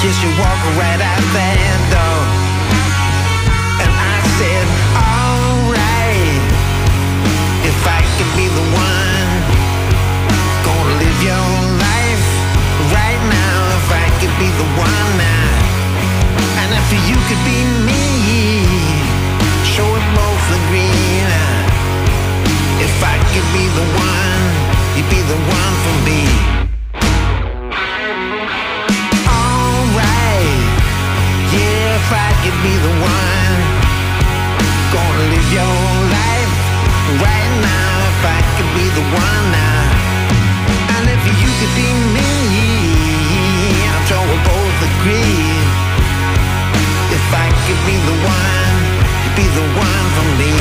Guess you walk right out that door. And I said, alright, if I could be the one, gonna live your life right now. If I could be the one now, and if you could be me, sure we both agree now. If I could be the one, you'd be the one for me. Alright, yeah, if I could be the one, gonna live your life right now. If I could be the one now, and if you could be me, I'm sure we'll both agree. If I could be the one, you'd be the one for me.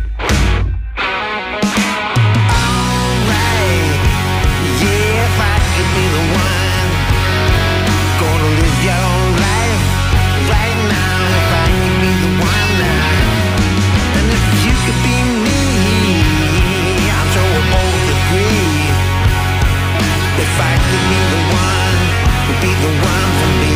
Alright, yeah, if I could be the one, gonna live your life right now. If I could be the one now, and if you could be me, I'm sure we'll both agree. If I could be the one, you'd be the one for me.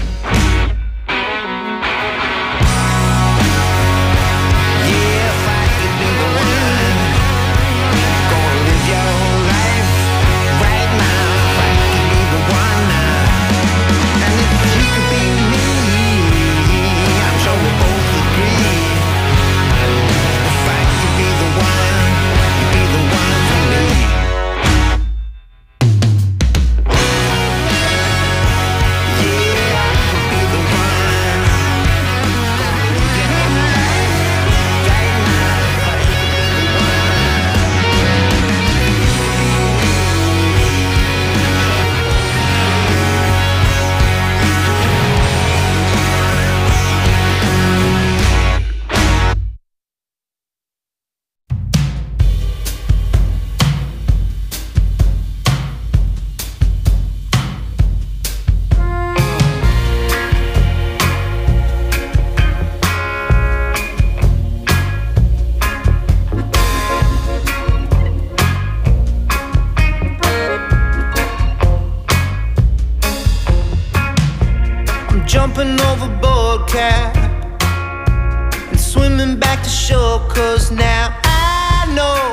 Jumping overboard, cat, and swimming back to shore. 'Cause now I know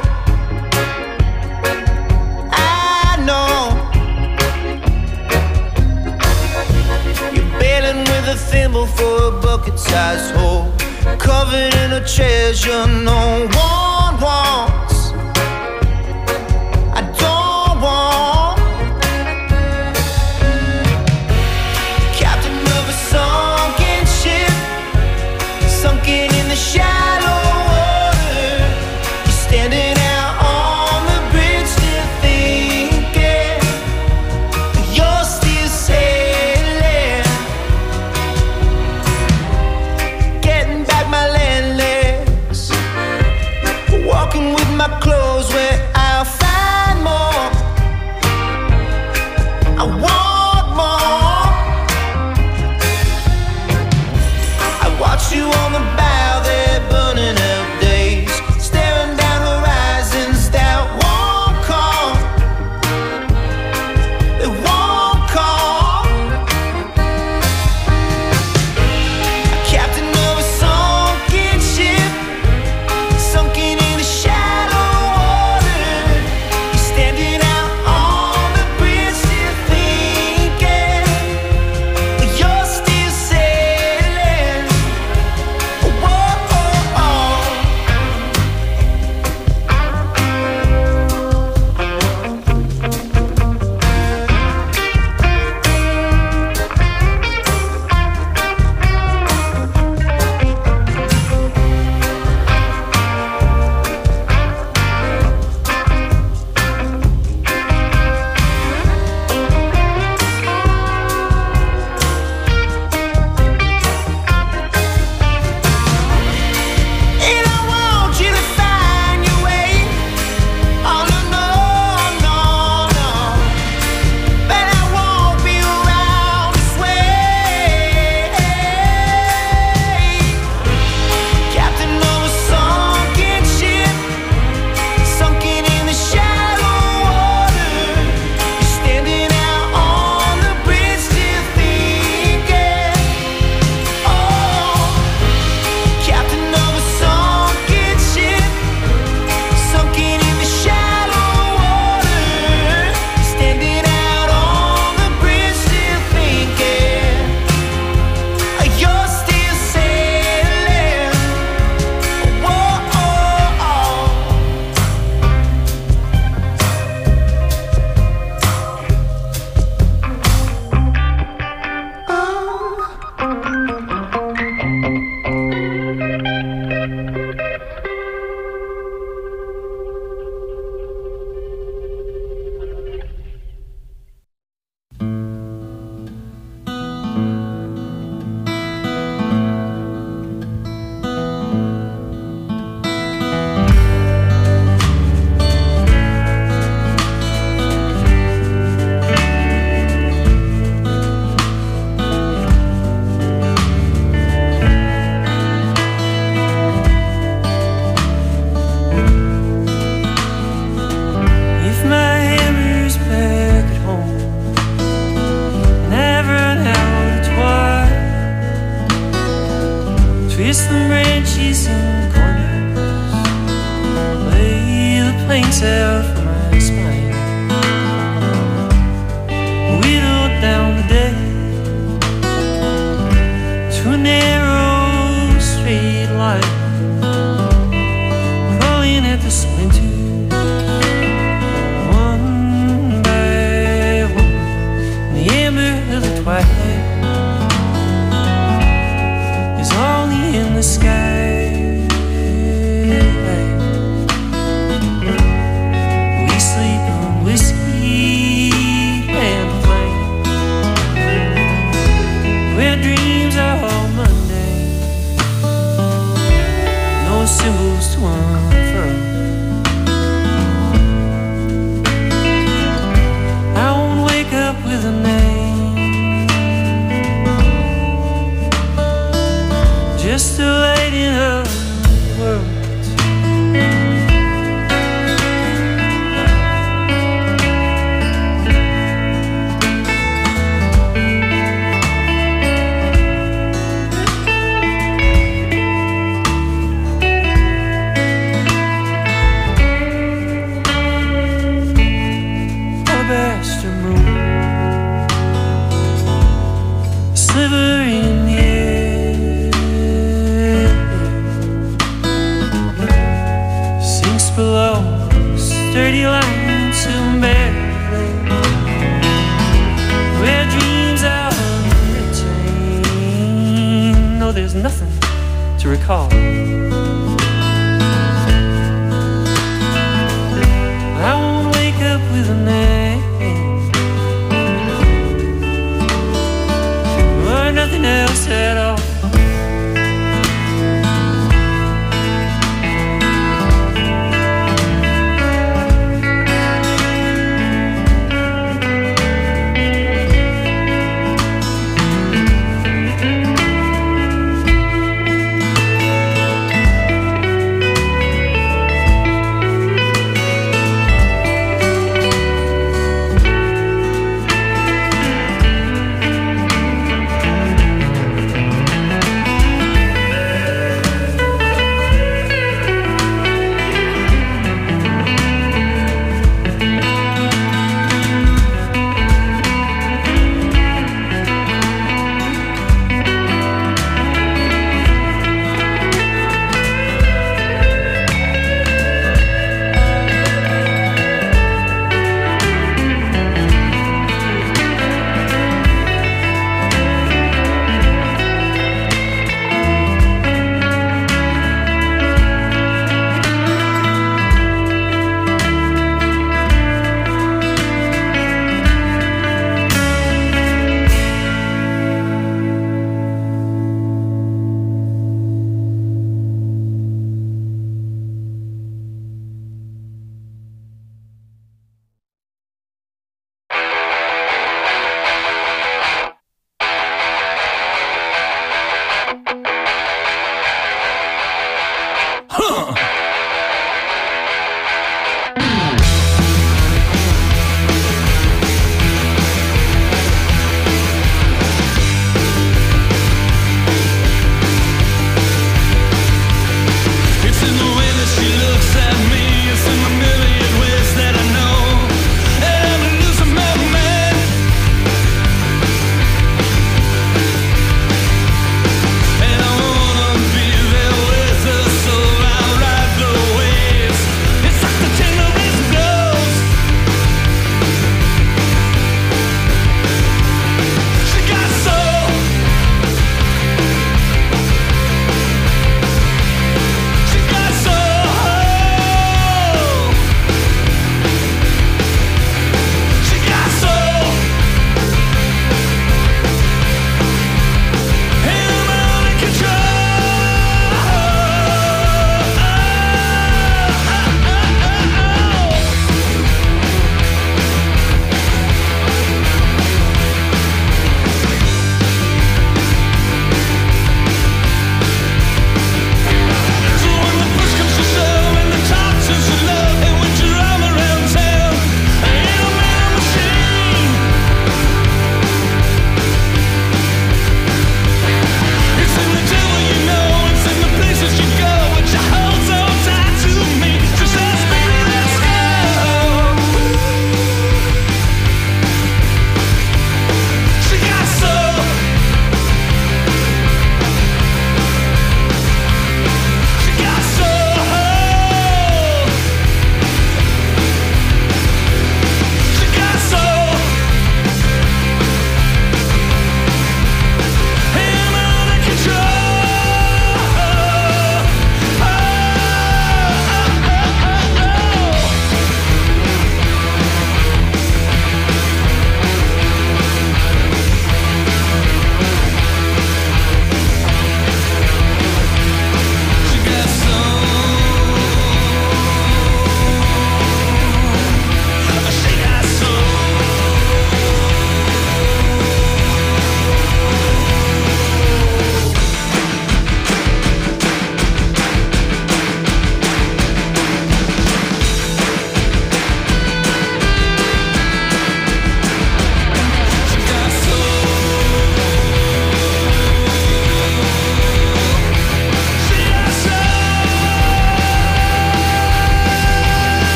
you're bailing with a thimble for a bucket-sized hole, covered in a treasure no one wants. I don't want. Captain of a sunken ship, sunken in the shallow water. You're standing out on the bridge, still thinking you're still sailing. Getting back my land legs, walking with my Kiss the branches and corners, lay the planks out for my spine, whittle down the day to a narrow straight line, crawling at the splinters one by one in the amber of the twilight. In the sky, we sleep on whiskey and flame, where dreams are all Monday, no symbols to unfurl. I won't wake up with a name, just a lighting up the world. Alabaster moon, a sliver in the below, sturdy lines to barely, where dreams are retained. No, there's nothing to recall. I won't wake up with a name or nothing else at all.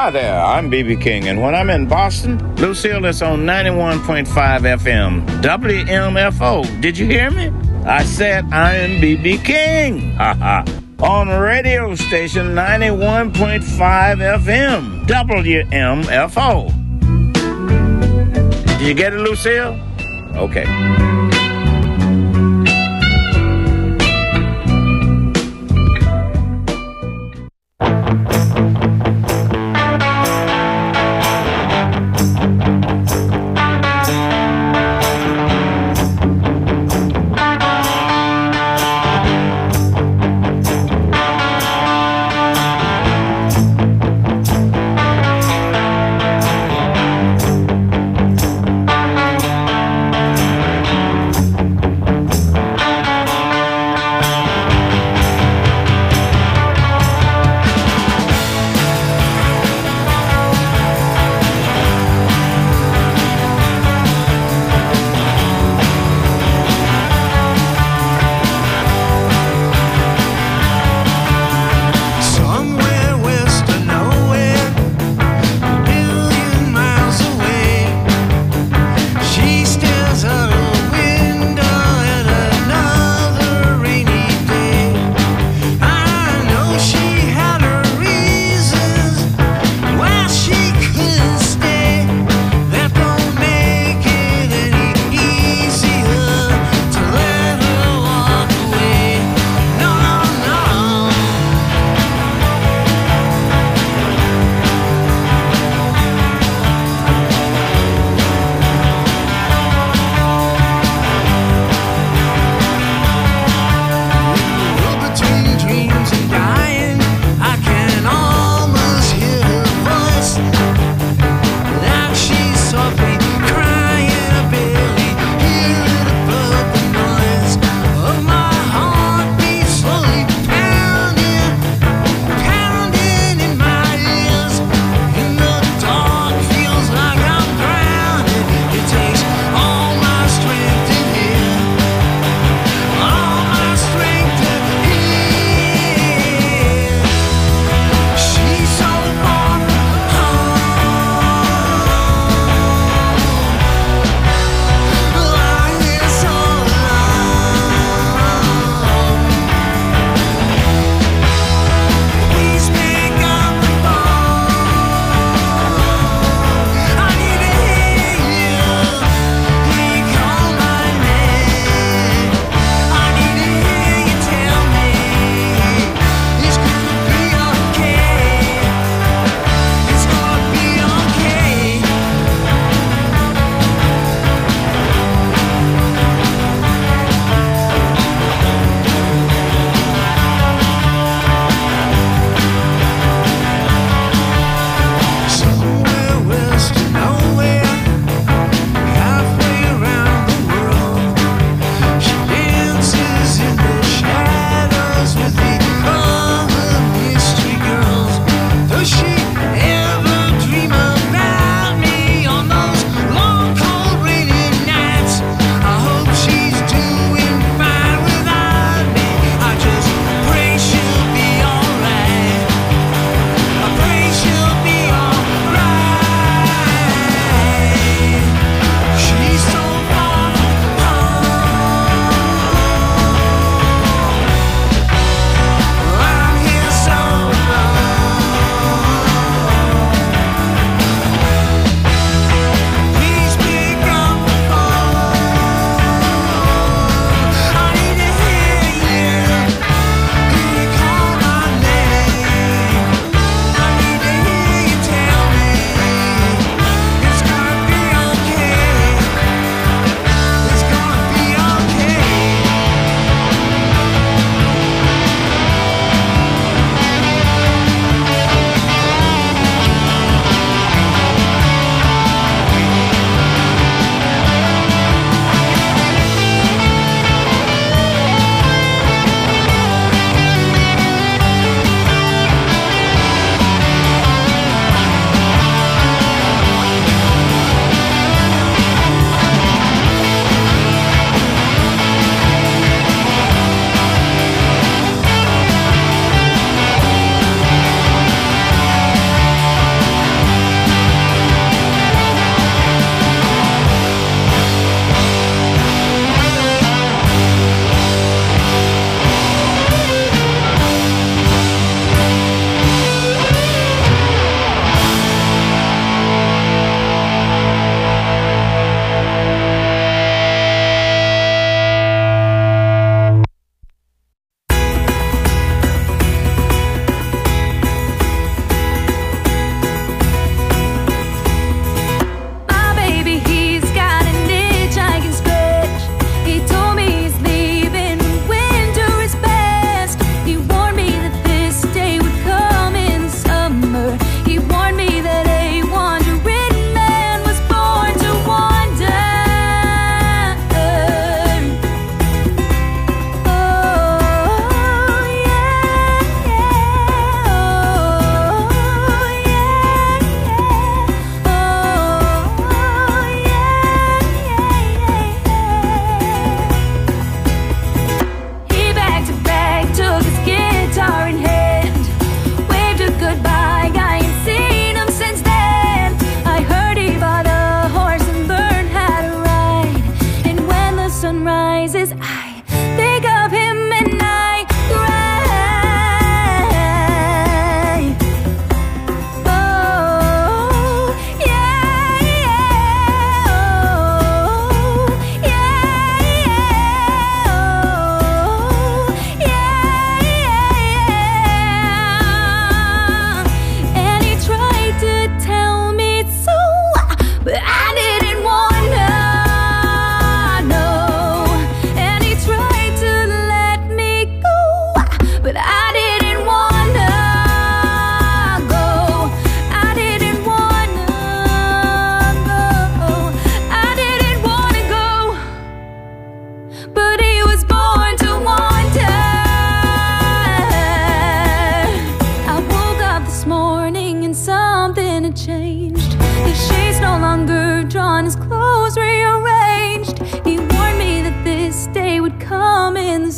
Hi there, I'm B.B. King, and when I'm in Boston, Lucille is on 91.5 FM, WMFO. Did you hear me? I said I am B.B. King. On radio station 91.5 FM, WMFO. Did you get it, Lucille? Okay.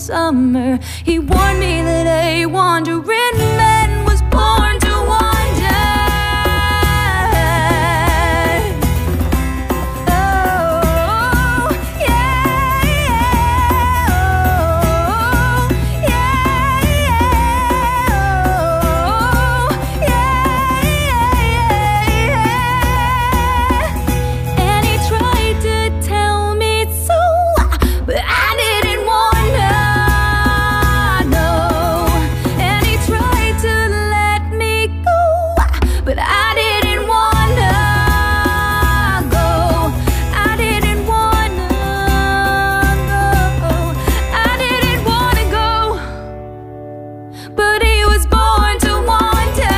summer. He warned me that a wandering man was born to wander. Oh, yeah, yeah, oh, yeah, yeah, oh, yeah, yeah. And he tried to tell me so, but I didn't wanna know. And he tried to let me go, but I didn't wanna go. I didn't wanna go. I didn't wanna go, but he was born to wander.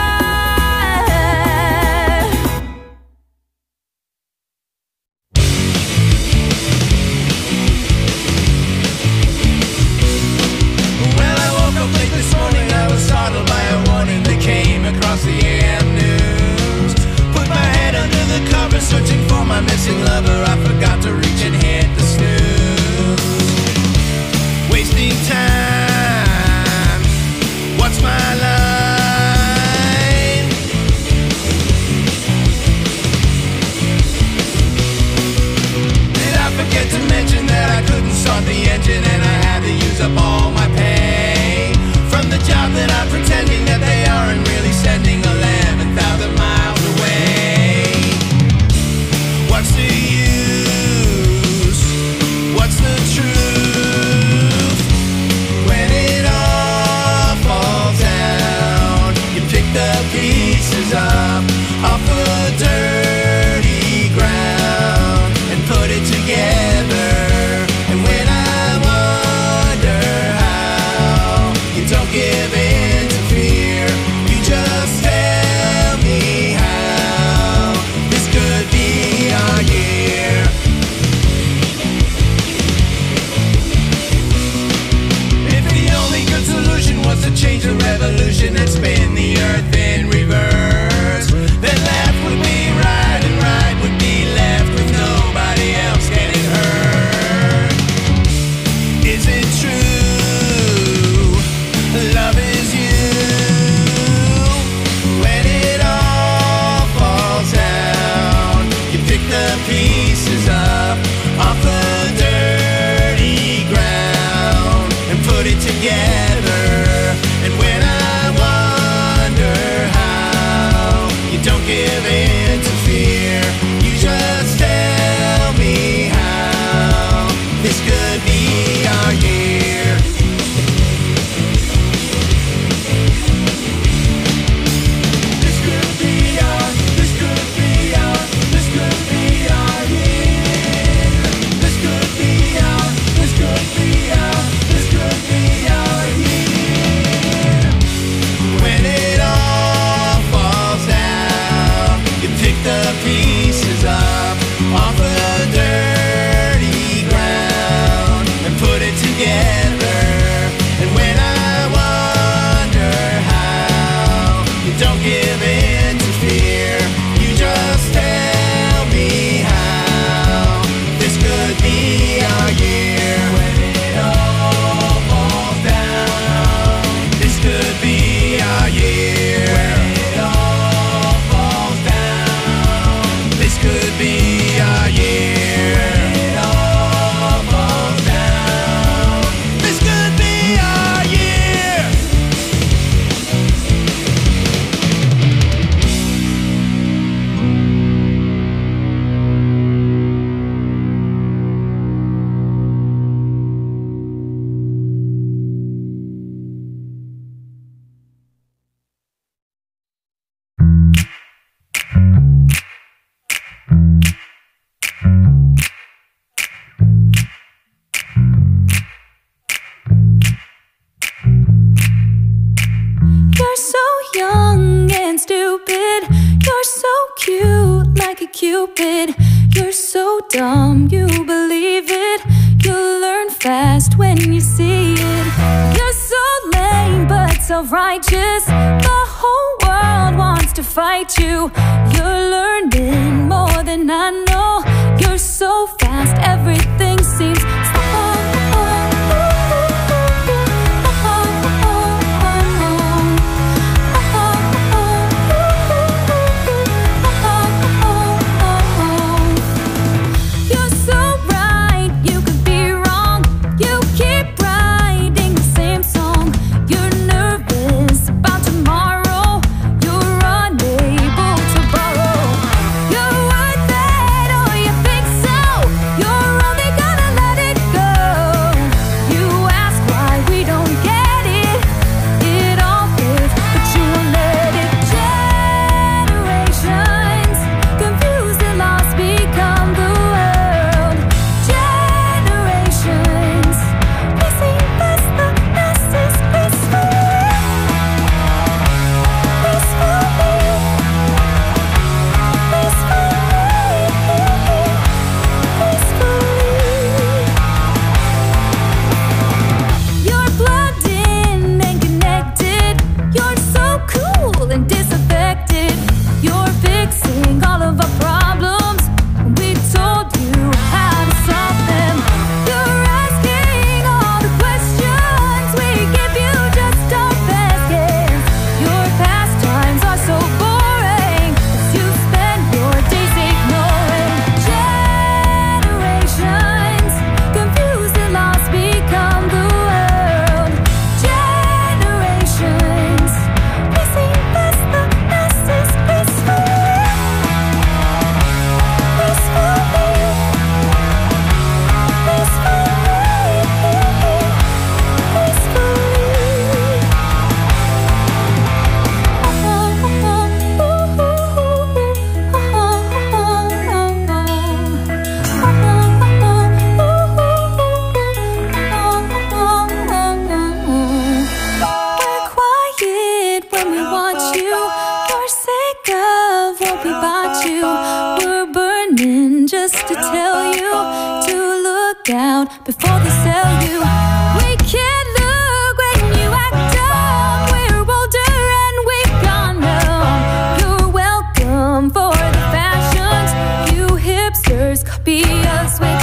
Well, I woke up late this morning. I was startled by a warning that came across the AM news. Put my head under the covers, searching for my missing lover. I forgot to reach and hit the snooze. Wasting time. What's my line? Did I forget to mention that I couldn't start the engine and I had to use up all my pay from the job that I'm pretending that they aren't really sending 11,000 miles away? What's the use? What's the truth? When it all falls down, you pick the pieces up off the dirty ground and put it together. And when I wonder how, you don't give in to fear. You just tell me how this could be our year. If the only good solution was to change the revolution and spin the earth in reverse, then left would be right and right would be left with nobody else getting hurt. Is it true? Love is you. When it all falls down, you pick the pieces up off the dirty ground and put it together. And when I wonder how, you don't give in to fear. You just tell me how this could be our year. This could be our, this could be our, this could be our year. This could be our, this could be our, this could be our year. When it all falls down, you pick the pieces up off the dirty ground and put it together. And when I wonder how, you don't give in to fear. You just tell me how this could be our year. When it all falls down, this could be our year. When it all falls down, this could be our year. When it all falls down, this could be our year. You're so young and stupid. You're so cute like a cupid. You're so dumb, you believe it. You'll learn fast when you see it. You're so lame but self-righteous. The whole world wants to fight you. You're learning more than I know. You're so fast, everything seems slow. we bought you. We're burning just to tell you to look out before they sell you. We can't look when you act up. We're older and we've gone numb. You're welcome for the fashions. You hipsters copy us with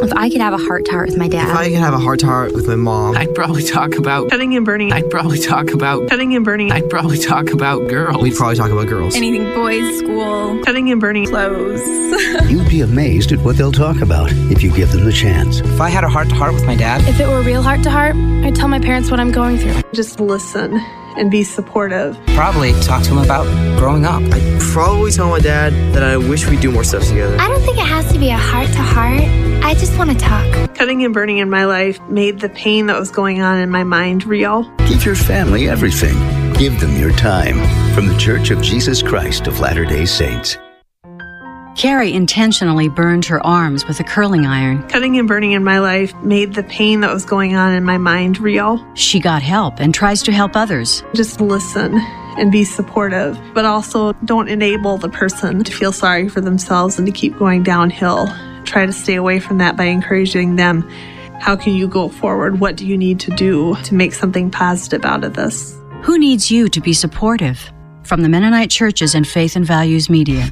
If I could have a heart-to-heart with my dad. If I could have a heart-to-heart with my mom. I'd probably talk about cutting and burning. I'd probably talk about cutting and burning. I'd probably talk about girls. We'd probably talk about girls. Anything boys, school, cutting and burning, clothes. You'd be amazed at what they'll talk about if you give them the chance. If I had a heart-to-heart with my dad. If it were real heart-to-heart, I'd tell my parents what I'm going through. Just listen and be supportive. Probably talk to him about growing up. I'd probably tell my dad that I wish we'd do more stuff together. I don't think it has to be a heart-to-heart. I just want to talk. Cutting and burning in my life made the pain that was going on in my mind real. Give your family everything. Give them your time. From the Church of Jesus Christ of Latter-day Saints. Carrie intentionally burned her arms with a curling iron. Cutting and burning in my life made the pain that was going on in my mind real. She got help and tries to help others. Just listen and be supportive, but also don't enable the person to feel sorry for themselves and to keep going downhill. Try to stay away from that by encouraging them. How can you go forward? What do you need to do to make something positive out of this? Who needs you to be supportive? From the Mennonite Churches and Faith and Values Media.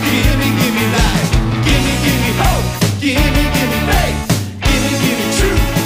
Give me hope, give me faith, give me truth.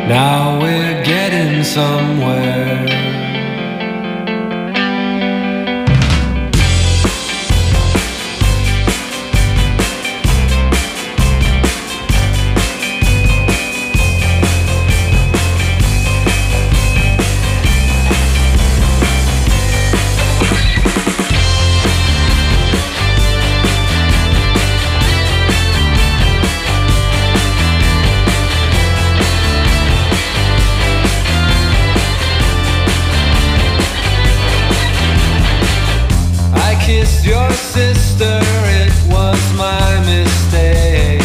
Now we're getting somewhere. Kissed your sister, it was my mistake.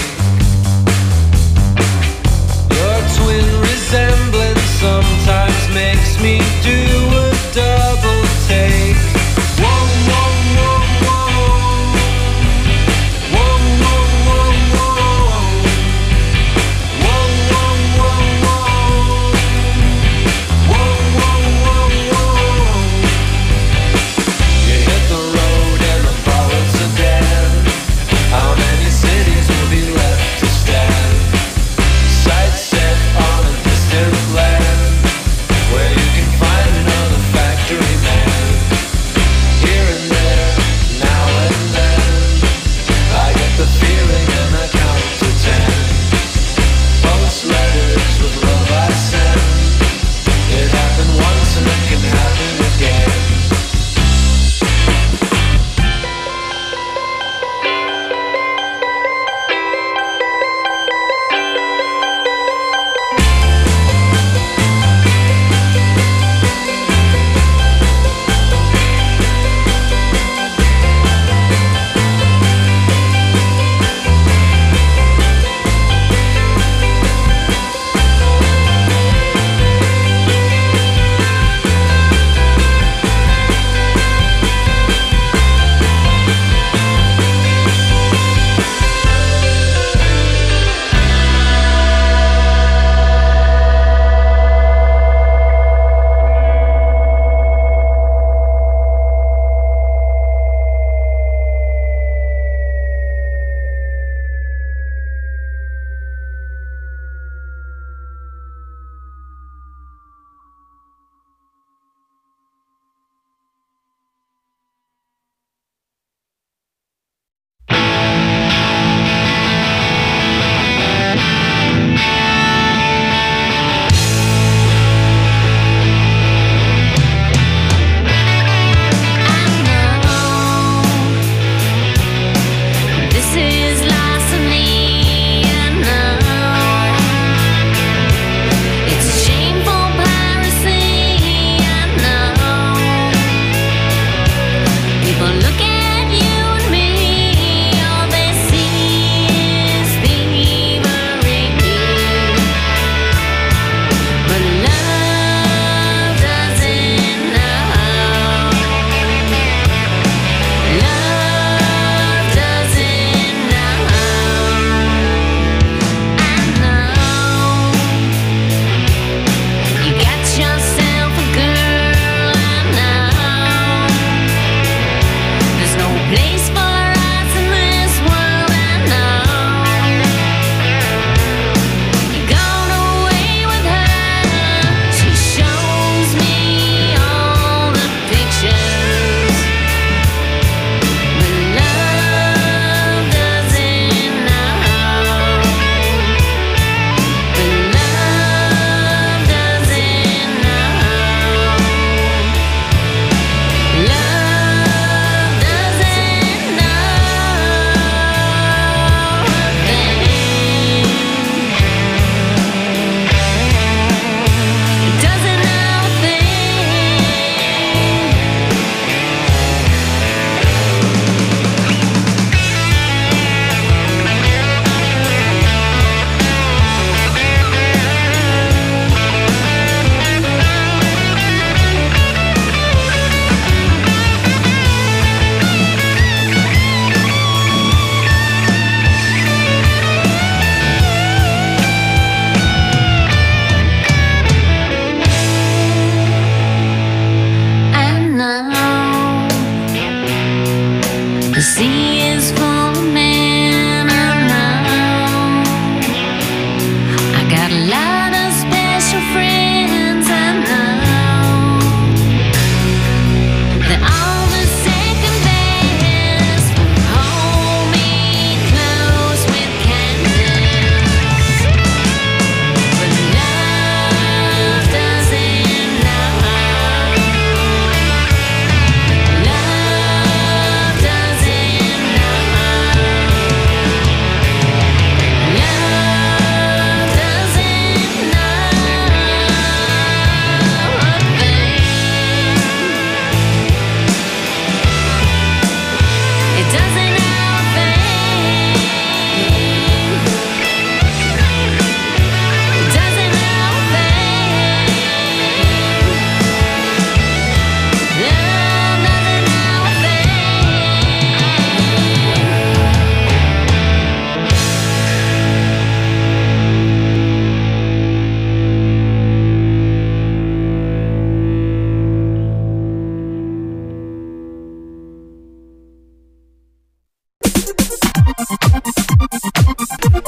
Your twin resemblance sometimes makes me do a double take. Whoa, whoa, whoa, whoa. Whoa, whoa, whoa, whoa. Whoa, whoa, whoa, whoa. Whoa, whoa, whoa, whoa. You hit the road and the bullets are dead. How many cities will be left to stand? Sights set on a distant land where you can find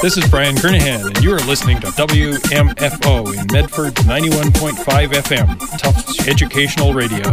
This is Brian Kernahan, and you are listening to WMFO in Medford 91.5 FM, Tufts Educational Radio.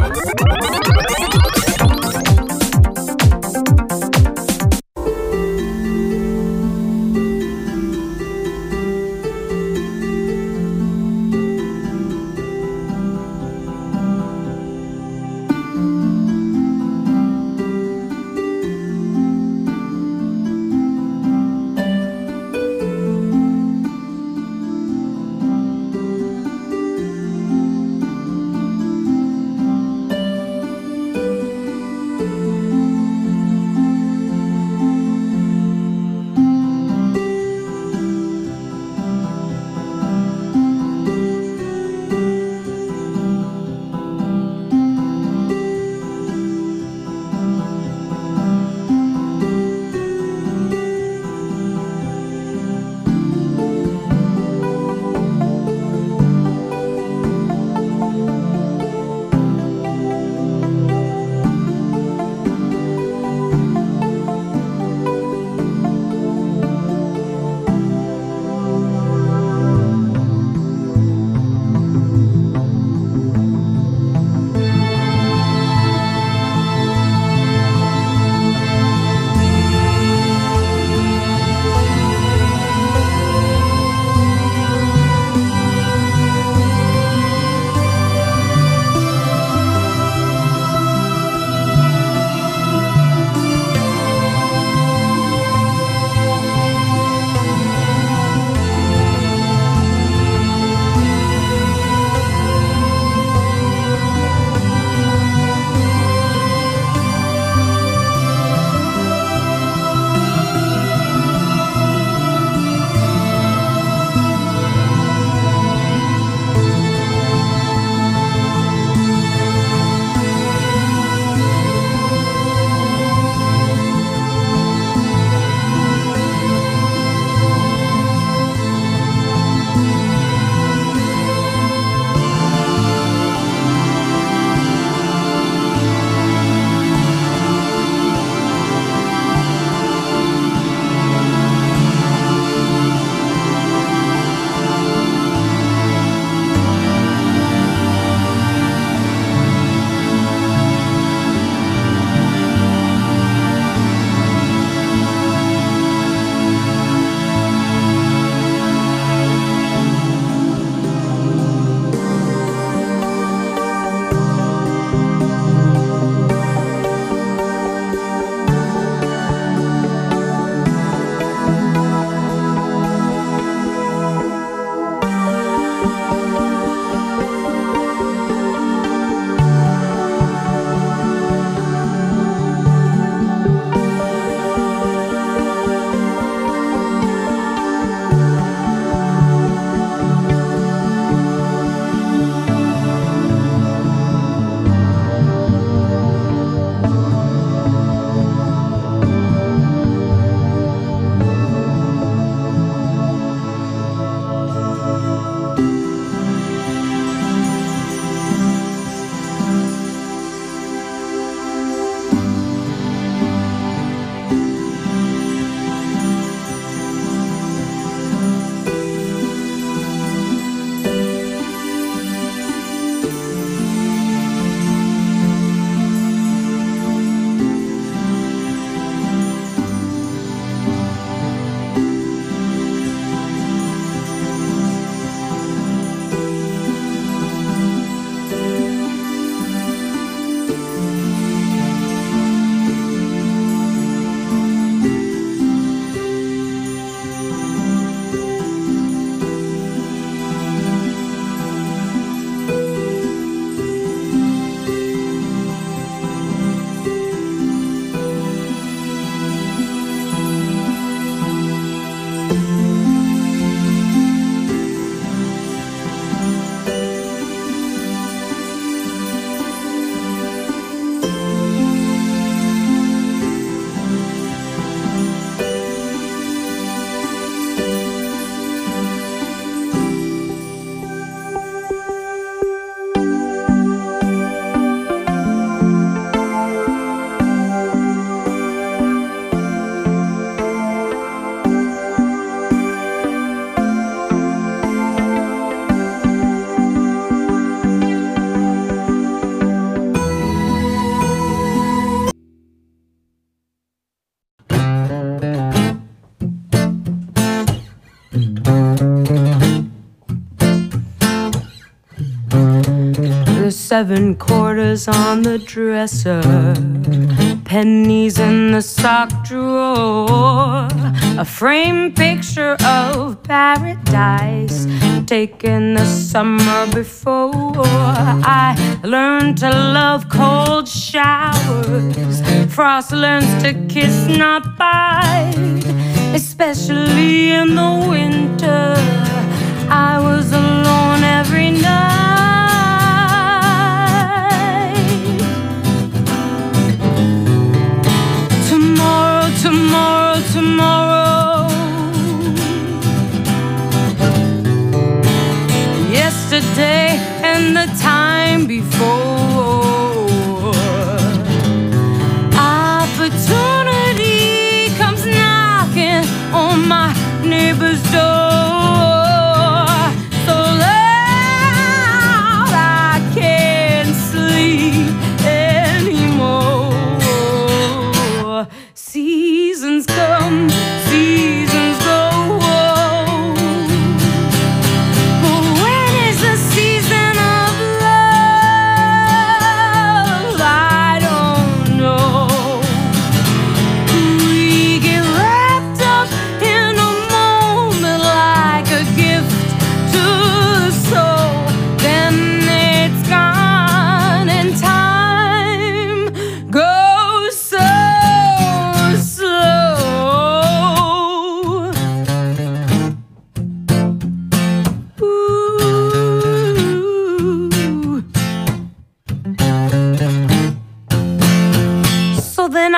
7 quarters on the dresser, pennies in the sock drawer, a framed picture of paradise taken the summer before. I learned to love cold showers. Frost learns to kiss, not bite, especially in the winter. I was alone every night. Tomorrow, tomorrow, tomorrow. Yesterday and the time before. Opportunity comes knocking on my neighbor's door. Seasons come, seasons go. But when is the season of love? I don't know. We get wrapped up in a moment like a gift to the soul. Then it's gone and time goes so then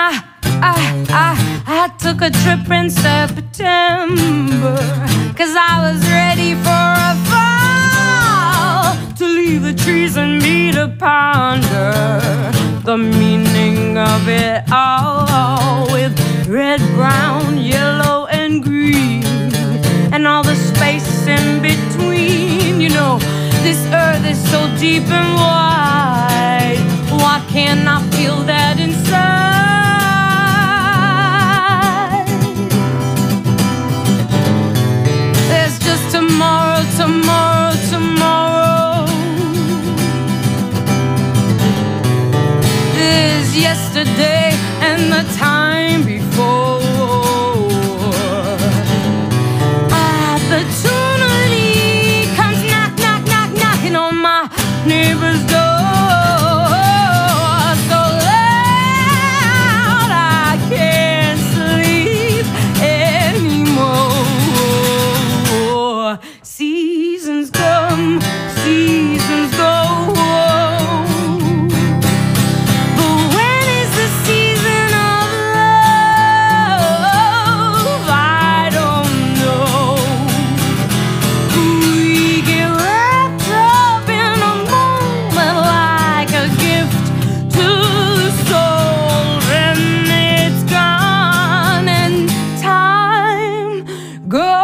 I took a trip in September, 'cause I was ready for a fall, to leave the trees and me to ponder the meaning of it all, with red, brown, yellow, and green, and all the space in between. You know, this earth is so deep and wide. Why can't I feel that inside? There's just tomorrow, tomorrow, tomorrow. There's yesterday and the time before. Opportunity comes knock, knock, knock, knocking on my neighbor's door. Seasons come, seasons go. But when is the season of love? I don't know. We get wrapped up in a moment like a gift to the soul. Then it's gone and time goes.